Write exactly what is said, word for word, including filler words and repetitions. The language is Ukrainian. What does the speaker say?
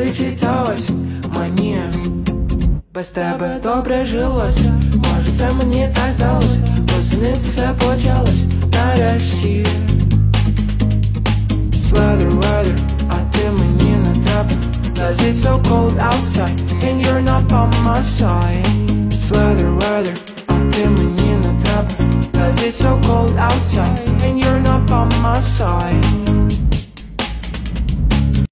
лишиться осінь. Мені без тебе добре жилося. Може це мені так здалося, восени це все почалось нарешті. Sweater, weather, а ти мені не треба, cause it's so cold outside and you're not by my side. Sweater, weather, а ти мені не треба, cause it's so cold outside and you're not by my side.